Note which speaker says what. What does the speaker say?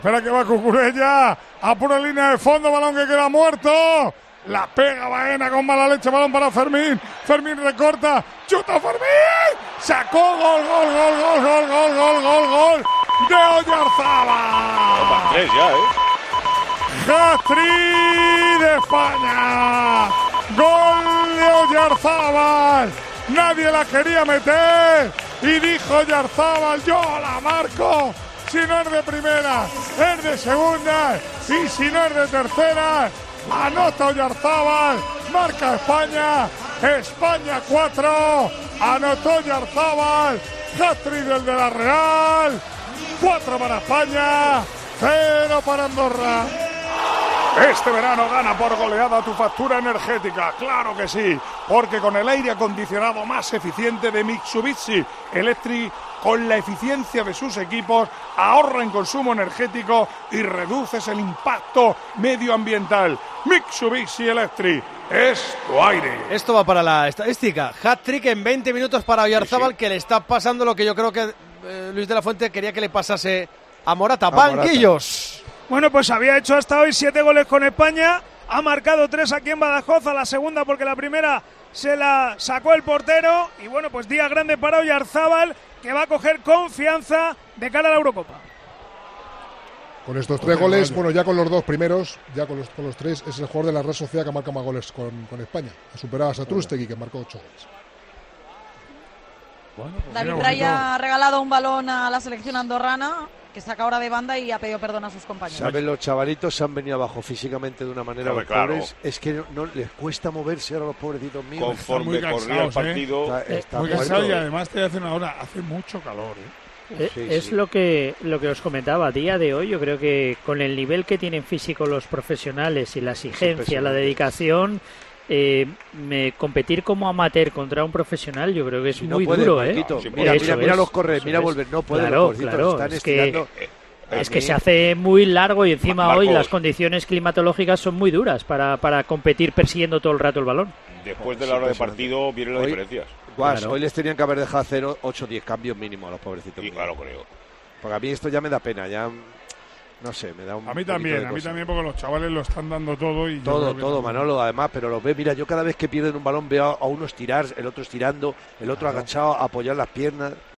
Speaker 1: Espera que va Cucurella. A pura línea de fondo, balón que queda muerto. La pega Baena con mala leche, balón para Fermín. Fermín recorta, chuta Fermín. Sacó gol de Oyarzabal.
Speaker 2: Tres ya,
Speaker 1: Hat-trick de España. Gol de Oyarzabal. Nadie la quería meter. Y dijo Oyarzabal, yo la marco. Si no es de primera, es de segunda. Y si no es de tercera, anota Oyarzabal. Marca España. España 4. Anotó Oyarzabal. Hat-trick del de la Real. 4 para España. 0 para Andorra. Este verano gana por goleada tu factura energética, claro que sí, porque con el aire acondicionado más eficiente de Mitsubishi Electric, con la eficiencia de sus equipos, ahorra en consumo energético y reduces el impacto medioambiental. Mitsubishi Electric es tu aire.
Speaker 3: Esto va para la estadística. Hat-trick en 20 minutos para Oyarzabal, sí. Que le está pasando lo que yo creo que Luis de la Fuente quería que le pasase a Morata. Banquillos.
Speaker 4: Bueno, pues había hecho hasta hoy 7 goles con España, ha marcado 3 aquí en Badajoz, a la segunda porque la primera se la sacó el portero, y bueno, pues día grande para Oyarzabal, que va a coger confianza de cara a la Eurocopa.
Speaker 5: Con estos 3 goles, bueno, ya con los 2 primeros, ya con los 3, es el jugador de la Real Sociedad que marca más goles con España. Ha superado a Satrústegui, que marcó 8 goles.
Speaker 6: Bueno, pues David Raya ha regalado un balón a la selección andorrana, que saca ahora de banda y ha pedido perdón a sus compañeros.
Speaker 7: Saben, los chavalitos se han venido abajo físicamente de una manera, los pobres, es que no les cuesta moverse ahora, los pobrecitos míos.
Speaker 2: Conforme corría el partido,
Speaker 1: está muy cansado, y además te hace una hora, hace mucho calor,
Speaker 8: es lo que os comentaba a día de hoy. Yo creo que con el nivel que tienen físico los profesionales y la exigencia, la dedicación, competir como amateur contra un profesional, yo creo que es muy duro,
Speaker 7: Mira los correr, mira volver, no puede.
Speaker 8: Claro, están estirando. Es que se hace muy largo y encima Marcos, hoy las condiciones climatológicas son muy duras para competir persiguiendo todo el rato el balón.
Speaker 2: Después de la hora de partido vienen las diferencias.
Speaker 7: Hoy les tenían que haber dejado hacer 8 o 10 cambios mínimo a los pobrecitos.
Speaker 2: Sí, claro, creo.
Speaker 7: Porque a mí esto ya me da pena, ya no sé, me da un...
Speaker 1: A mí también porque los chavales lo están dando todo. Y
Speaker 7: todo, Manolo, además, pero los ve, mira, yo cada vez que pierden un balón veo a uno estirar, el otro estirando, el otro agachado, apoyar las piernas.